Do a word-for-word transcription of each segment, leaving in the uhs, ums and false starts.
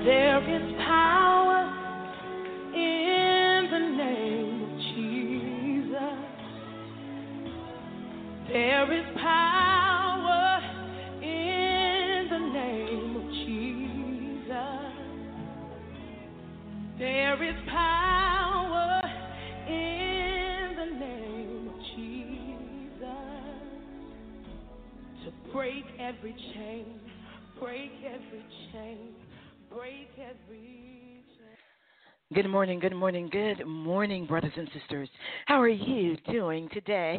There is power in the name of Jesus. There is power in the name of Jesus. There is power in the name of Jesus to break every chain, break every chain, break every chain. Good morning, good morning, good morning, brothers and sisters. How are you doing today?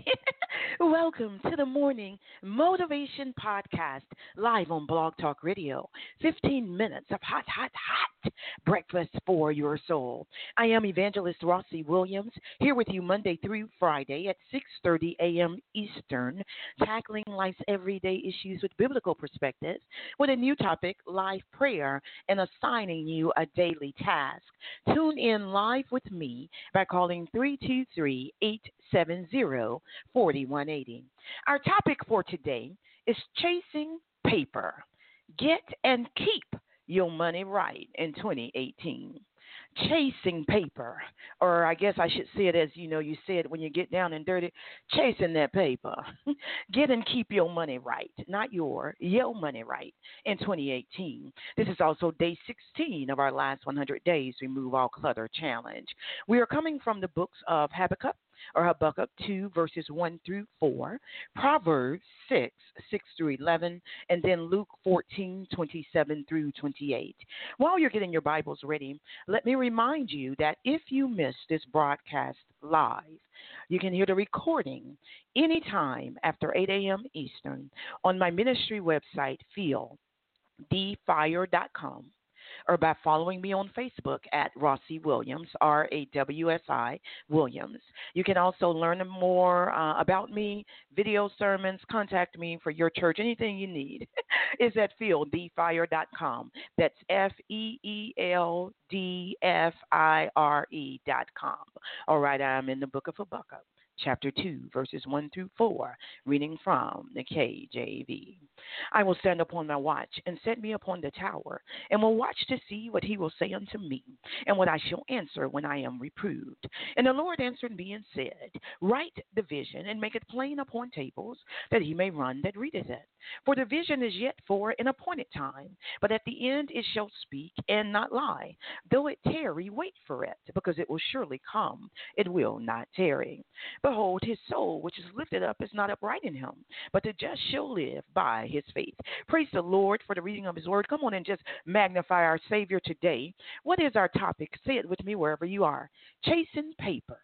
Welcome to the Morning Motivation Podcast, live on Blog Talk Radio. fifteen minutes of hot, hot, hot breakfast for your soul. I am Evangelist Rossi Williams, here with you Monday through Friday at six thirty a.m. Eastern, tackling life's everyday issues with biblical perspectives, with a new topic, live prayer, and assigning you a daily task. Tune in live with me by calling three two three, eight seven zero, four one eight zero. Our topic for today is chasing paper. Get and keep your money right in twenty eighteen. Chasing paper, or I guess I should say it as, you know, you say it when you get down and dirty, chasing that paper. Get and keep your money right, not your, your money right in twenty eighteen. This is also day sixteen of our last one hundred days Remove All Clutter Challenge. We are coming from the books of Habakkuk, or Habakkuk two, verses one through four, Proverbs six, six through eleven, and then Luke fourteen, twenty-seven through twenty-eight. While you're getting your Bibles ready, let me remind you that if you missed this broadcast live, you can hear the recording anytime after eight a.m. Eastern on my ministry website, feel the fire dot com. Or by following me on Facebook at Rossi Williams, R A W S I Williams. You can also learn more uh, about me, video sermons, contact me for your church, anything you need is at feel the fire dot com. That's F E E L D F I R E dot com. All right, I'm in the book of Habakkuk, chapter two, verses one through four, reading from the K J V. I will stand upon my watch and set me upon the tower, and will watch to see what he will say unto me, and what I shall answer when I am reproved. And the Lord answered me and said, Write the vision, and make it plain upon tables, that he may run that readeth it. For the vision is yet for an appointed time, but at the end it shall speak and not lie. Though it tarry, wait for it, because it will surely come, it will not tarry. Behold, his soul which is lifted up is not upright in him, but the just shall live by his faith. Praise the Lord for the reading of his word. Come on and just magnify our Savior today. What is our topic? Say it with me wherever you are. Chasing paper.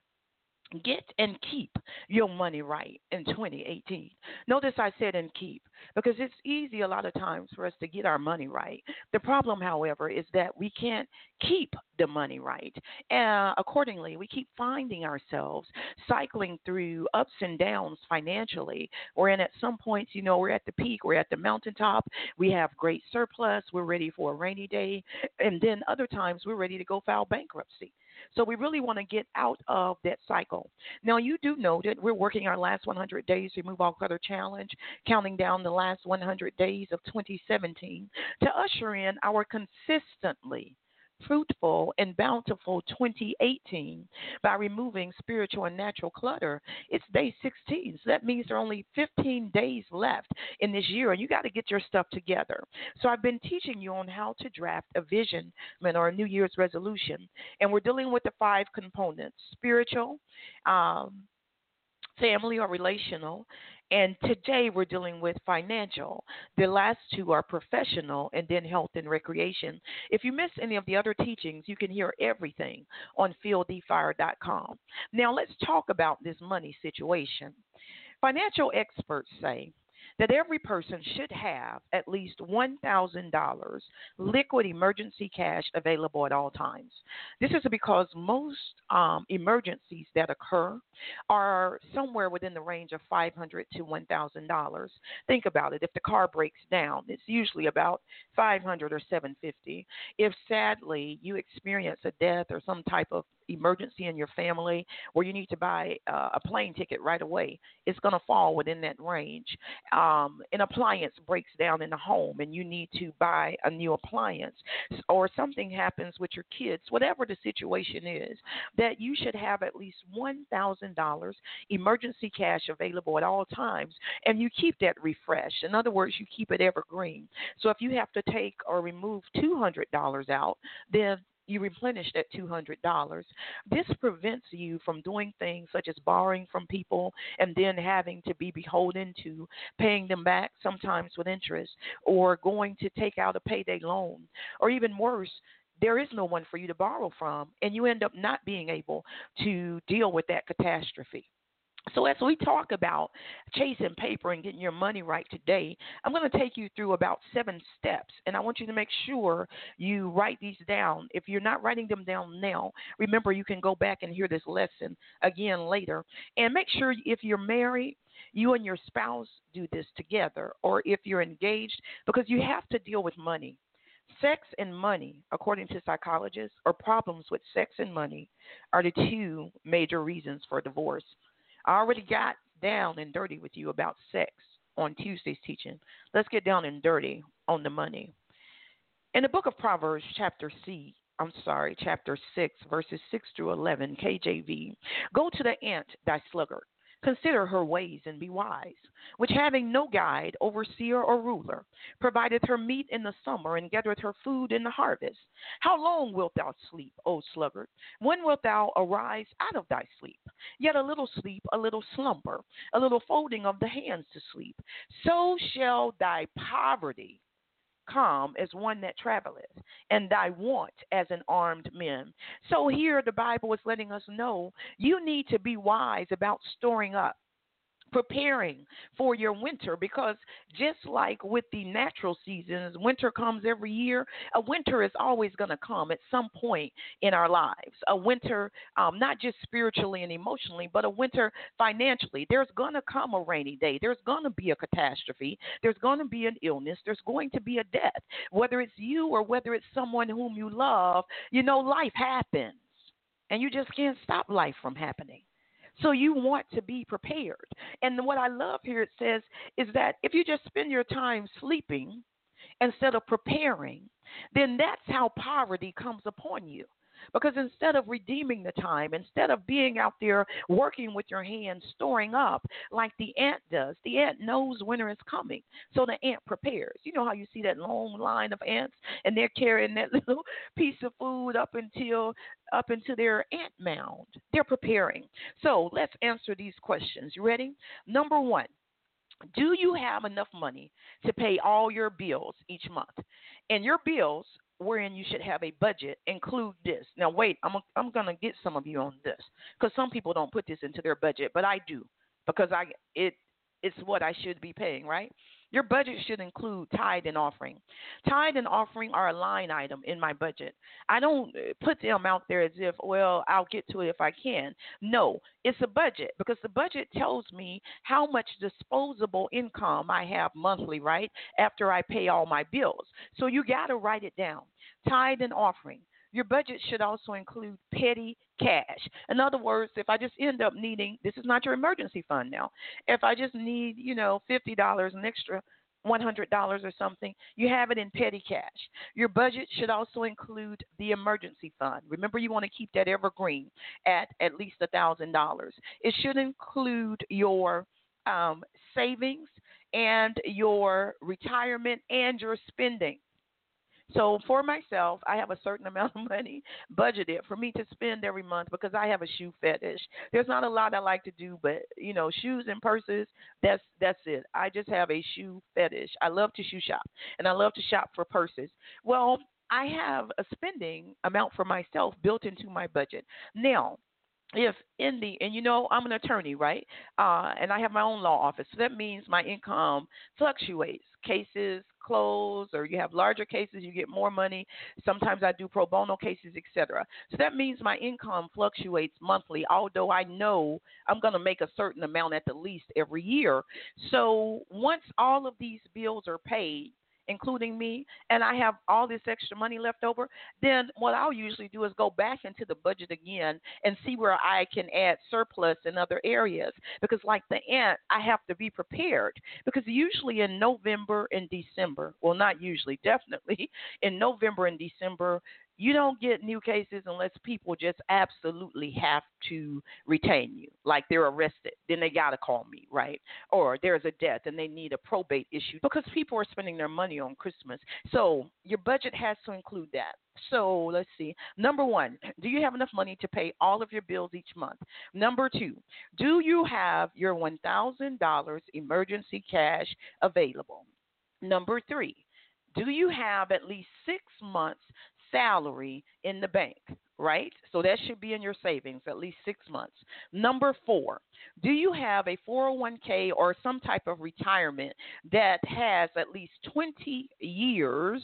Get and keep your money right in twenty eighteen. Notice I said and keep, because it's easy a lot of times for us to get our money right. The problem, however, is that we can't keep the money right. Uh, accordingly, we keep finding ourselves cycling through ups and downs financially, wherein at some points, you know, we're at the peak, we're at the mountaintop, we have great surplus, we're ready for a rainy day, and then other times we're ready to go file bankruptcy. So we really want to get out of that cycle. Now, you do know that we're working our last one hundred days Remove All Clutter Challenge, counting down the last one hundred days of twenty seventeen to usher in our consistently fruitful and bountiful twenty eighteen by removing spiritual and natural clutter. It's day sixteen, so that means there are only fifteen days left in this year, and you got to get your stuff together. So I've been teaching you on how to draft a vision or a New Year's resolution, and we're dealing with the five components: spiritual, um, family or relational, and today we're dealing with financial. The last two are professional, and then health and recreation. If you missed any of the other teachings, you can hear everything on feel the fire dot com. Now let's talk about this money situation. Financial experts say that every person should have at least one thousand dollars liquid emergency cash available at all times. This is because most um, emergencies that occur are somewhere within the range of five hundred dollars to one thousand dollars. Think about it. If the car breaks down, it's usually about five hundred dollars or seven hundred fifty dollars. If sadly you experience a death or some type of emergency in your family where you need to buy uh, a plane ticket right away, it's going to fall within that range. Uh, um, an appliance breaks down in the home and you need to buy a new appliance, or something happens with your kids, whatever the situation is, that you should have at least one thousand dollars emergency cash available at all times, and you keep that refreshed. In other words, you keep it evergreen. So if you have to take or remove two hundred dollars out, then you replenish that two hundred dollars. This prevents you from doing things such as borrowing from people and then having to be beholden to paying them back, sometimes with interest, or going to take out a payday loan, or even worse, there is no one for you to borrow from, and you end up not being able to deal with that catastrophe. So as we talk about chasing paper and getting your money right today, I'm going to take you through about seven steps, and I want you to make sure you write these down. If you're not writing them down now, remember you can go back and hear this lesson again later. And make sure if you're married, you and your spouse do this together, or if you're engaged, because you have to deal with money. Sex and money, according to psychologists, or problems with sex and money, are the two major reasons for divorce. I already got down and dirty with you about sex on Tuesday's teaching. Let's get down and dirty on the money. In the book of Proverbs, chapter C, I'm sorry, chapter six, verses six through eleven, K J V, go to the ant, thy sluggard. Consider her ways and be wise, which having no guide, overseer, or ruler, provideth her meat in the summer and gathereth her food in the harvest. How long wilt thou sleep, O sluggard? When wilt thou arise out of thy sleep? Yet a little sleep, a little slumber, a little folding of the hands to sleep. So shall thy poverty come as one that traveleth, and thy want as an armed man. So here the Bible is letting us know you need to be wise about storing up, preparing for your winter, because just like with the natural seasons, winter comes every year. A winter is always going to come at some point in our lives. A winter, um, not just spiritually and emotionally, but a winter financially. There's going to come a rainy day. There's going to be a catastrophe. There's going to be an illness. There's going to be a death. Whether it's you or whether it's someone whom you love, you know, life happens, and you just can't stop life from happening. So you want to be prepared. And what I love here, it says, is that if you just spend your time sleeping instead of preparing, then that's how poverty comes upon you. Because instead of redeeming the time, instead of being out there working with your hands, storing up like the ant does, the ant knows winter is coming. So the ant prepares. You know how you see that long line of ants and they're carrying that little piece of food up until up into their ant mound. They're preparing. So let's answer these questions. You ready? Number one, do you have enough money to pay all your bills each month? And your bills, wherein you should have a budget, include this. Now, wait, I'm I'm going to get some of you on this, because some people don't put this into their budget, but I do, because I it it's what I should be paying, right? Your budget should include tithe and offering. Tithe and offering are a line item in my budget. I don't put them out there as if, well, I'll get to it if I can. No, it's a budget, because the budget tells me how much disposable income I have monthly, right, after I pay all my bills. So you got to write it down. Tithe and offering. Your budget should also include petty cash. In other words, if I just end up needing, this is not your emergency fund now. If I just need, you know, fifty dollars, an extra one hundred dollars or something, you have it in petty cash. Your budget should also include the emergency fund. Remember, you want to keep that evergreen at at least one thousand dollars. It should include your um, savings and your retirement and your spending. So for myself, I have a certain amount of money budgeted for me to spend every month, because I have a shoe fetish. There's not a lot I like to do, but, you know, shoes and purses, that's that's it. I just have a shoe fetish. I love to shoe shop, and I love to shop for purses. Well, I have a spending amount for myself built into my budget. Now, if in the, and you know, I'm an attorney, right? Uh, and I have my own law office. So that means my income fluctuates. Cases close, or you have larger cases, you get more money. Sometimes I do pro bono cases, et cetera. So that means my income fluctuates monthly, although I know I'm going to make a certain amount at the least every year. So once all of these bills are paid, including me, and I have all this extra money left over, then what I'll usually do is go back into the budget again and see where I can add surplus in other areas. Because, like the ant, I have to be prepared. Because usually in November and December, well, not usually, definitely in November and December, you don't get new cases unless people just absolutely have to retain you, like they're arrested. Then they got to call me, right? Or there's a death and they need a probate issue because people are spending their money on Christmas. So your budget has to include that. So let's see. Number one, do you have enough money to pay all of your bills each month? Number two, do you have your one thousand dollars emergency cash available? Number three, do you have at least six months salary in the bank, right? So that should be in your savings, at least six months. Number four, do you have a four oh one k or some type of retirement that has at least twenty years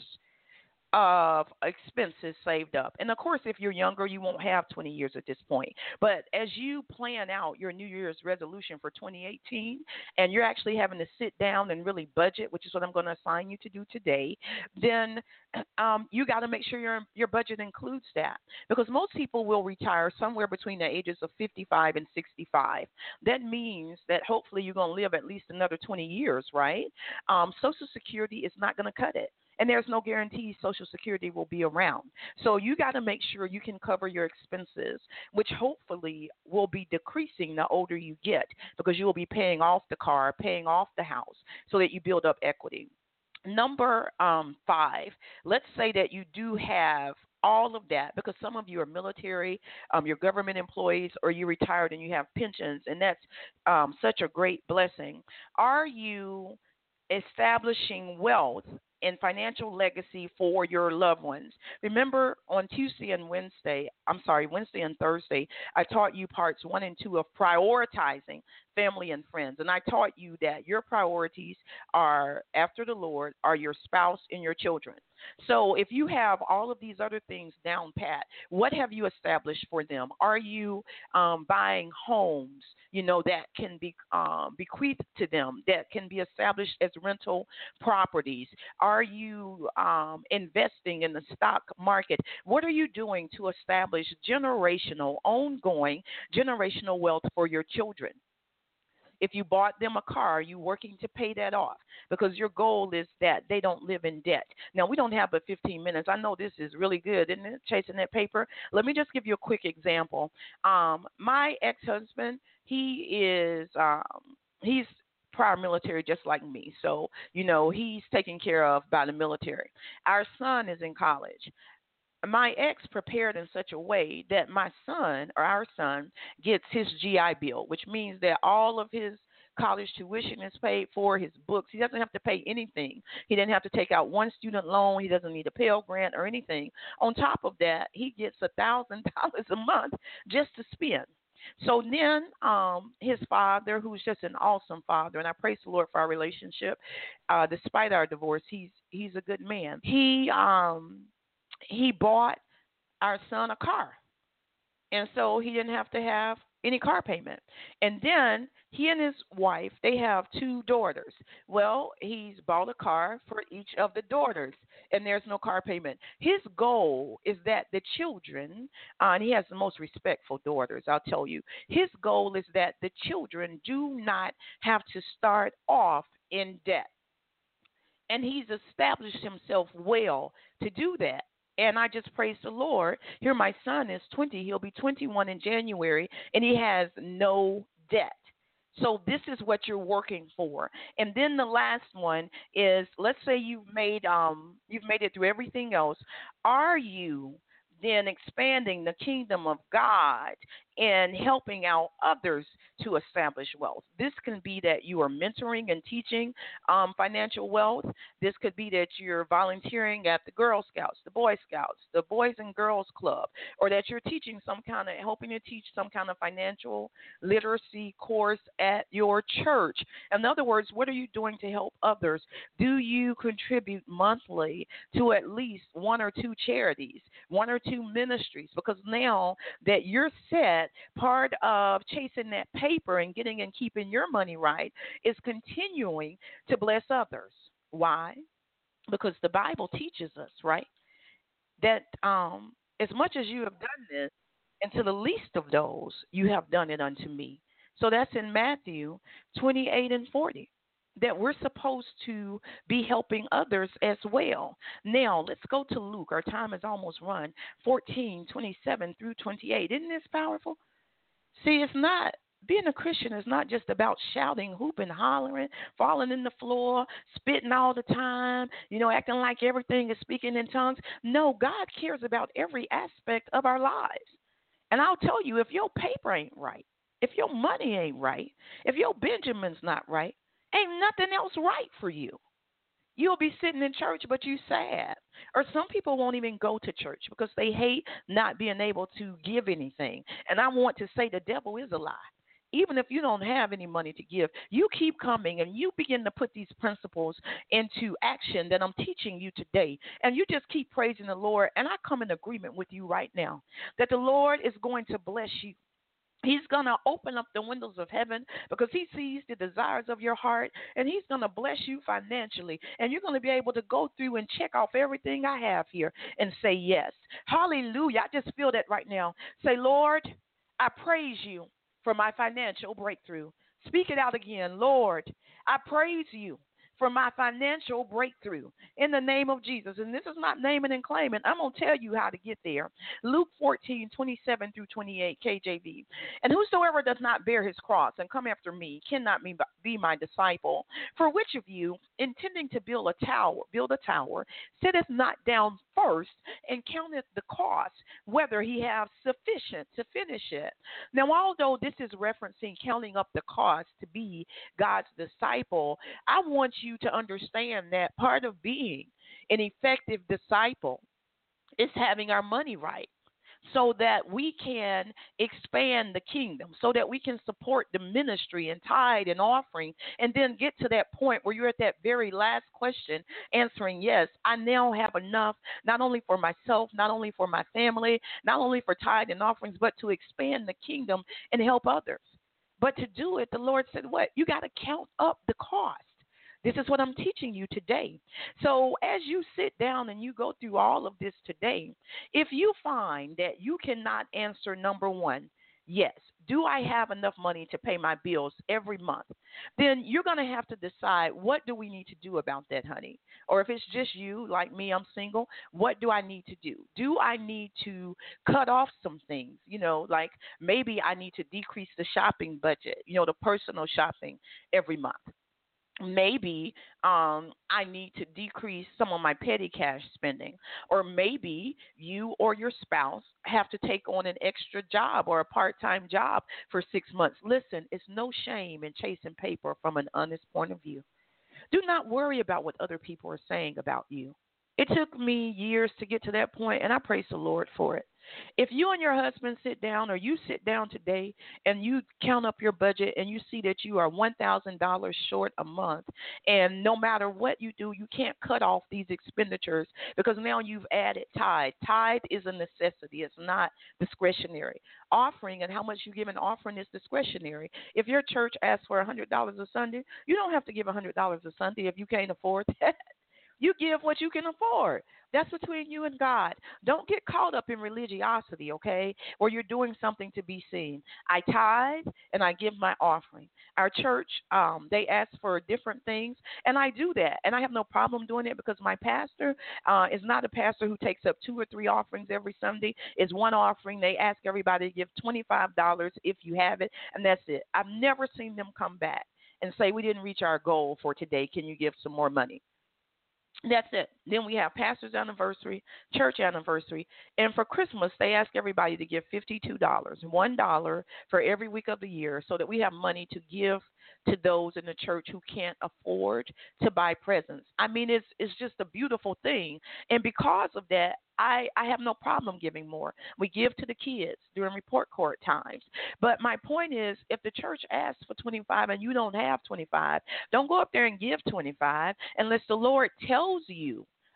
of expenses saved up? And of course, if you're younger, you won't have twenty years at this point. But as you plan out your New Year's resolution for twenty eighteen, and you're actually having to sit down and really budget, which is what I'm going to assign you to do today, then um, you got to make sure your your budget includes that. Because most people will retire somewhere between the ages of fifty-five and sixty-five. That means that hopefully you're going to live at least another twenty years, right? Um, Social Security is not going to cut it. And there's no guarantee Social Security will be around. So you got to make sure you can cover your expenses, which hopefully will be decreasing the older you get because you will be paying off the car, paying off the house so that you build up equity. Number um, five, let's say that you do have all of that because some of you are military, um, you're government employees, or you're retired and you have pensions, and that's um, such a great blessing. Are you establishing wealth and financial legacy for your loved ones? Remember, on Tuesday and Wednesday, I'm sorry, Wednesday and Thursday, I taught you parts one and two of prioritizing family and friends. And I taught you that your priorities are, after the Lord, are your spouse and your children. So if you have all of these other things down pat, what have you established for them? Are you um, buying homes, you know, that can be um, bequeathed to them, that can be established as rental properties? Are you um, investing in the stock market? What are you doing to establish generational, ongoing generational wealth for your children? If you bought them a car, are you working to pay that off? Because your goal is that they don't live in debt. Now, we don't have but fifteen minutes. I know this is really good, isn't it, chasing that paper? Let me just give you a quick example. Um, my ex-husband, he is um, he's prior military just like me. So, you know, he's taken care of by the military. Our son is in college. My ex prepared in such a way that my son, or our son, gets his G I Bill, which means that all of his college tuition is paid for, his books. He doesn't have to pay anything. He didn't have to take out one student loan. He doesn't need a Pell Grant or anything. On top of that, he gets one thousand dollars a month just to spend. So then um, his father, who's just an awesome father, and I praise the Lord for our relationship, uh, despite our divorce, he's he's a good man. He um. He bought our son a car, and so he didn't have to have any car payment. And then he and his wife, they have two daughters. Well, he's bought a car for each of the daughters, and there's no car payment. His goal is that the children, uh, and he has the most respectful daughters, I'll tell you, his goal is that the children do not have to start off in debt. And he's established himself well to do that. And I just praise the Lord. Here, my son is twenty. He'll be twenty-one in January, and he has no debt. So this is what you're working for. And then the last one is, let's say you've made um you've made it through everything else. Are you then expanding the kingdom of God and helping out others to establish wealth? This can be that you are mentoring and teaching um, financial wealth. This could be that you're volunteering at the Girl Scouts, the Boy Scouts, the Boys and Girls Club, or that you're teaching some kind of, helping to teach some kind of financial literacy course at your church. In other words, what are you doing to help others? Do you contribute monthly to at least one or two charities, one or two ministries? Because now that you're set, part of chasing that paper and getting and keeping your money right is continuing to bless others. Why? because the Bible teaches us, right, that um, as much as you have done this, and to the least of those, you have done it unto me. So that's in Matthew twenty-eight and forty, that we're supposed to be helping others as well. Now, let's go to Luke. Our time is almost run. fourteen, twenty-seven through twenty-eight. Isn't this powerful? See, it's not, being a Christian is not just about shouting, hooping, hollering, falling in the floor, spitting all the time, you know, acting like everything is speaking in tongues. No, God cares about every aspect of our lives. And I'll tell you, if your paper ain't right, if your money ain't right, if your Benjamin's not right, ain't nothing else right for you. You'll be sitting in church, but you sad. Or some people won't even go to church because they hate not being able to give anything. And I want to say the devil is a lie. Even if you don't have any money to give, you keep coming and you begin to put these principles into action that I'm teaching you today. And you just keep praising the Lord. And I come in agreement with you right now that the Lord is going to bless you. He's going to open up the windows of heaven because he sees the desires of your heart, and he's going to bless you financially. And you're going to be able to go through and check off everything I have here and say yes. Hallelujah. I just feel that right now. Say, Lord, I praise you for my financial breakthrough. Speak it out again. Lord, I praise you for my financial breakthrough in the name of Jesus. And this is not naming and claiming. I'm going to tell you how to get there. Luke fourteen, twenty-seven through twenty-eight, K J V. And whosoever does not bear his cross and come after me cannot be my disciple. For which of you, intending to build a tower, build a tower, sitteth not down first and counteth the cost, whether he have sufficient to finish it? Now, although this is referencing counting up the cost to be God's disciple, I want you to understand that part of being an effective disciple is having our money right, so that we can expand the kingdom, so that we can support the ministry and tithe and offering, and then get to that point where you're at that very last question answering, yes, I now have enough, not only for myself, not only for my family, not only for tithe and offerings, but to expand the kingdom and help others. But to do it, the Lord said, what? You got to count up the cost. This is what I'm teaching you today. So as you sit down and you go through all of this today, if you find that you cannot answer number one, yes, do I have enough money to pay my bills every month? Then you're going to have to decide, what do we need to do about that, honey? Or if it's just you, like me, I'm single, what do I need to do? Do I need to cut off some things? You know, like maybe I need to decrease the shopping budget, you know, the personal shopping every month. Maybe um, I need to decrease some of my petty cash spending. Or maybe you or your spouse have to take on an extra job or a part-time job for six months. Listen, it's no shame in chasing paper from an honest point of view. Do not worry about what other people are saying about you. It took me years to get to that point, and I praise the Lord for it. If you and your husband sit down, or you sit down today and you count up your budget and you see that you are one thousand dollars short a month, and no matter what you do, you can't cut off these expenditures because now you've added tithe. Tithe is a necessity. It's not discretionary. Offering and how much you give in offering is discretionary. If your church asks for one hundred dollars a Sunday, you don't have to give one hundred dollars a Sunday if you can't afford that. You give what you can afford. That's between you and God. Don't get caught up in religiosity, okay, where you're doing something to be seen. I tithe and I give my offering. Our church, um, they ask for different things, and I do that. And I have no problem doing it because my pastor uh, is not a pastor who takes up two or three offerings every Sunday. It's one offering. They ask everybody to give twenty-five dollars if you have it, and that's it. I've never seen them come back and say, we didn't reach our goal for today. Can you give some more money? That's it. Then we have pastor's anniversary, church anniversary, and for Christmas, they ask everybody to give fifty-two dollars, one dollar for every week of the year, so that we have money to give to those in the church who can't afford to buy presents. I mean, it's it's just a beautiful thing, and because of that, I, I have no problem giving more. We give to the kids during report card times. But my point is, if the church asks for twenty-five and you don't have twenty-five, don't go up there and give twenty-five unless the Lord tells you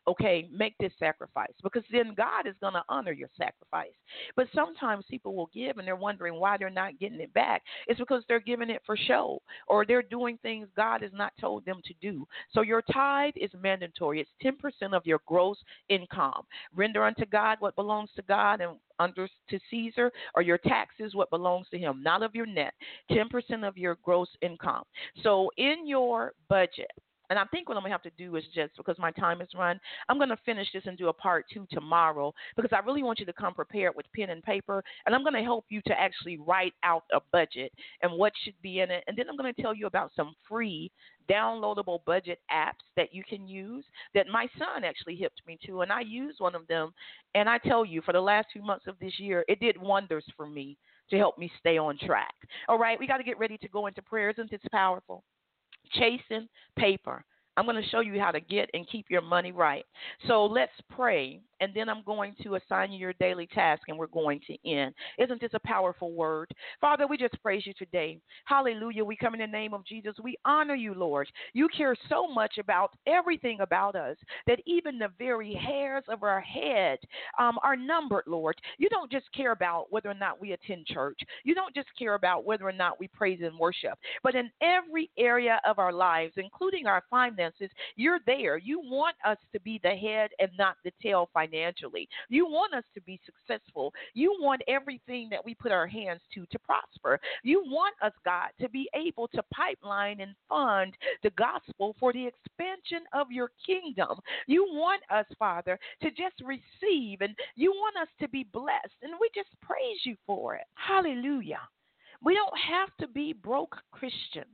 okay, make this sacrifice, because then God is going to honor your sacrifice. But sometimes people will give and they're wondering why they're not getting it back. It's because they're giving it for show, or they're doing things God has not told them to do. So your tithe is mandatory. It's ten percent of your gross income. Render unto God what belongs to God, and under to Caesar, or your taxes what belongs to him, not of your net. ten percent of your gross income. So in your budget, and I think what I'm going to have to do is, just because my time is run, I'm going to finish this and do a part two tomorrow, because I really want you to come prepared with pen and paper, and I'm going to help you to actually write out a budget and what should be in it. And then I'm going to tell you about some free downloadable budget apps that you can use that my son actually hipped me to, and I use one of them. And I tell you, for the last few months of this year, it did wonders for me to help me stay on track. All right, we got to get ready to go into prayer. Isn't this powerful? Chasing paper. I'm going to show you how to get and keep your money right. So let's pray, and then I'm going to assign you your daily task, and we're going to end. Isn't this a powerful word? Father, we just praise you today. Hallelujah. We come in the name of Jesus. We honor you, Lord. You care so much about everything about us that even the very hairs of our head um, are numbered, Lord. You don't just care about whether or not we attend church. You don't just care about whether or not we praise and worship. But in every area of our lives, including our finances, you're there. You want us to be the head and not the tail financially. You want us to be successful. You want everything that we put our hands to to prosper. You want us, God, to be able to pipeline and fund the gospel for the expansion of your kingdom. You want us, Father, to just receive, and you want us to be blessed, and we just praise you for it. Hallelujah. We don't have to be broke Christians.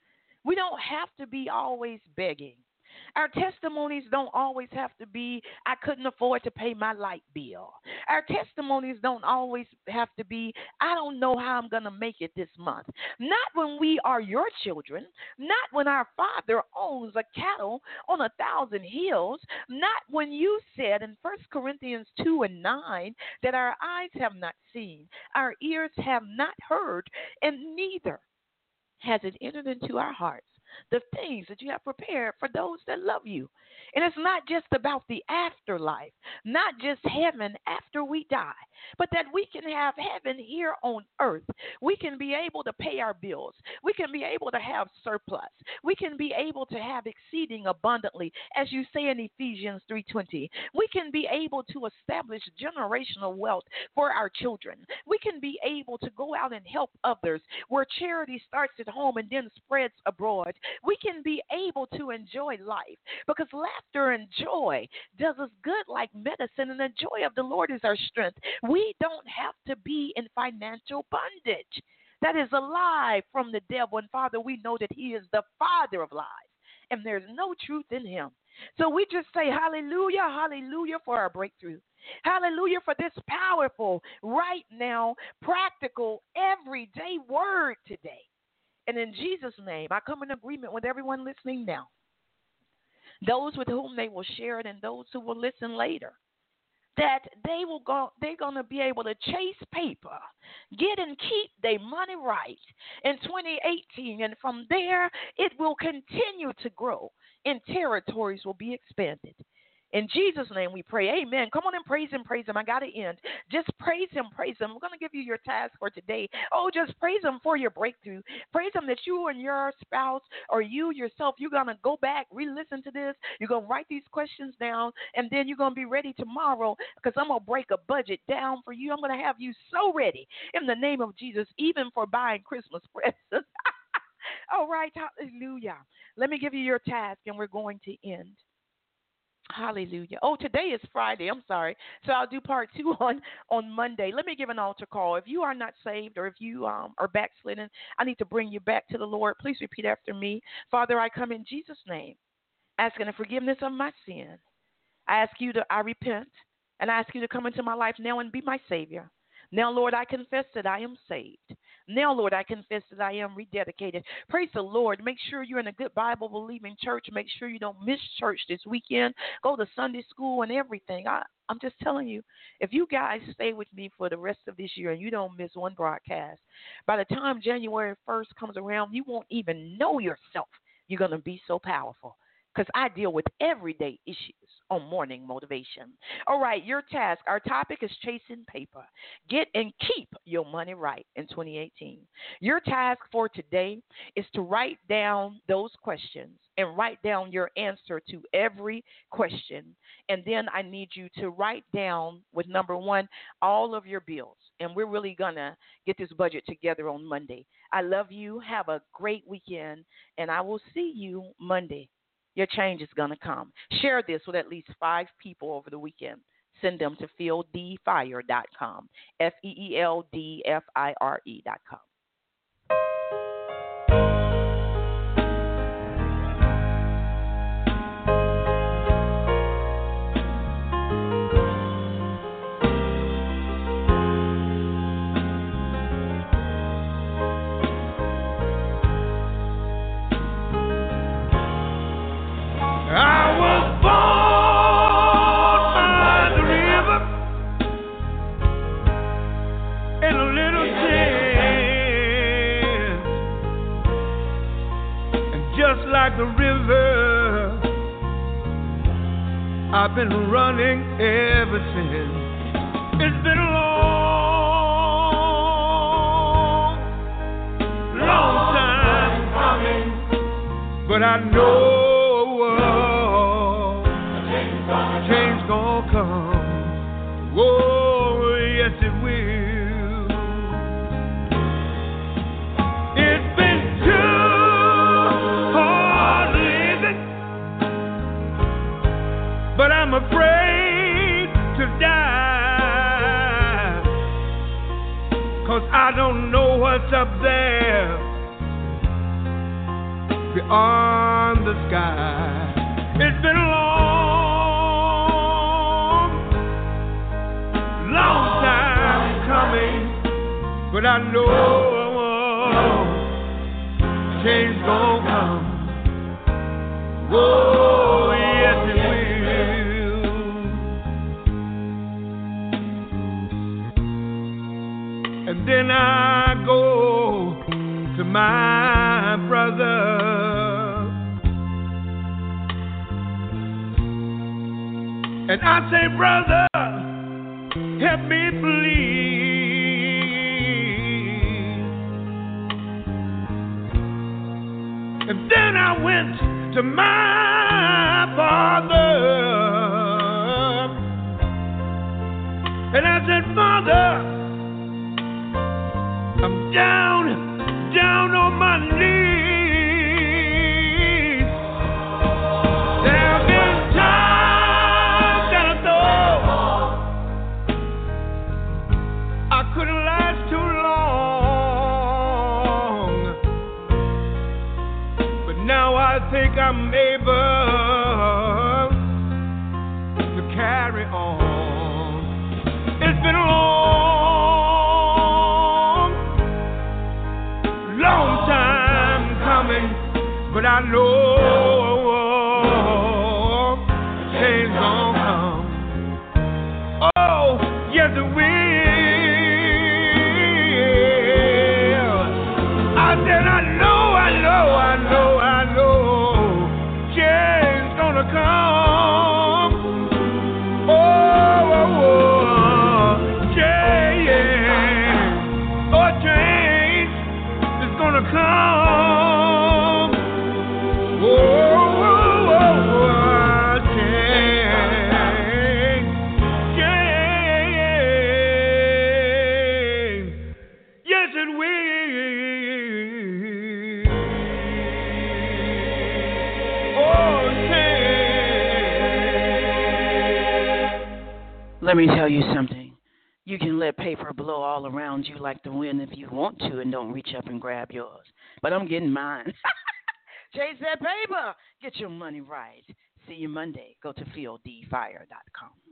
We don't have to be always begging. Our testimonies don't always have to be, I couldn't afford to pay my light bill. Our testimonies don't always have to be, I don't know how I'm going to make it this month. Not when we are your children. Not when our Father owns a cattle on a thousand hills. Not when you said in First Corinthians two and nine that our eyes have not seen, our ears have not heard, and neither has it entered into our hearts the things that you have prepared for those that love you. And it's not just about the afterlife, not just heaven after we die, but that we can have heaven here on earth. We can be able to pay our bills. We can be able to have surplus. We can be able to have exceeding abundantly, as you say in Ephesians three twenty. We can be able to establish generational wealth for our children. We can be able to go out and help others, where charity starts at home and then spreads abroad. We can be able to enjoy life, because laughter and joy does us good like medicine, and the joy of the Lord is our strength. We don't have to be in financial bondage. That is a lie from the devil. And Father, we know that he is the father of lies, and there's no truth in him. So we just say hallelujah, hallelujah for our breakthrough. Hallelujah for this powerful, right now, practical, everyday word today. And in Jesus' name, I come in agreement with everyone listening now, those with whom they will share it and those who will listen later, that they will go, they're going to be able to chase paper, get and keep their money right in twenty eighteen. And from there, it will continue to grow and territories will be expanded. In Jesus' name we pray. Amen. Come on and praise him, praise him. I got to end. Just praise him, praise him. I'm going to give you your task for today. Oh, just praise him for your breakthrough. Praise him that you and your spouse or you yourself, you're going to go back, re-listen to this. You're going to write these questions down, and then you're going to be ready tomorrow, because I'm going to break a budget down for you. I'm going to have you so ready in the name of Jesus, even for buying Christmas presents. All right. Hallelujah. Let me give you your task, and we're going to end. Hallelujah. Oh, today is Friday. I'm sorry. So I'll do part two on, on Monday. Let me give an altar call. If you are not saved, or if you um, are backslidden, I need to bring you back to the Lord. Please repeat after me. Father, I come in Jesus' name, asking the forgiveness of my sin. I ask you to, I repent, and I ask you to come into my life now and be my Savior. Now, Lord, I confess that I am saved. Now, Lord, I confess that I am rededicated. Praise the Lord. Make sure you're in a good Bible-believing church. Make sure you don't miss church this weekend. Go to Sunday school and everything. I, I'm just telling you, if you guys stay with me for the rest of this year and you don't miss one broadcast, by the time January first comes around, you won't even know yourself. You're going to be so powerful. because I deal with everyday issues on Morning Motivation. All right, your task, our topic is chasing paper. Get and keep your money right in twenty eighteen. Your task for today is to write down those questions and write down your answer to every question. And then I need you to write down with number one, all of your bills. And we're really going to get this budget together on Monday. I love you. Have a great weekend. And I will see you Monday. Your change is going to come. Share this with at least five people over the weekend. Send them to feel d fire dot com. F E E L D F I R E dot com. Like a river, I've been running ever since. It's been a long, long time coming, but I know a change gonna come. Oh, yes it will. It's been too but I'm afraid to die, 'cause I don't know what's up there beyond the sky. It's been a long, long time coming, but I know change gonna come. Oh, yes it will. And then I go to my brother, and I say, brother, help me please. And then I went to my father, and I said, Father, I'm down, down on my knees. There have been times that I thought I couldn't last too long, but now I think I'm able to carry on. It's been a long, long time coming, but I know change gonna come. Oh, yes it will. I said I know, I know, I know, I know change gonna come. Oh, oh, oh, change, oh change gonna come. Oh, oh, oh, oh, change, change. Yes, it will. Oh, change. Let me tell you something. You can let paper blow all around you like the wind if you want to and don't reach up and grab yours. But I'm getting mine. Chase that paper. Get your money right. See you Monday. Go to feel d fire dot com.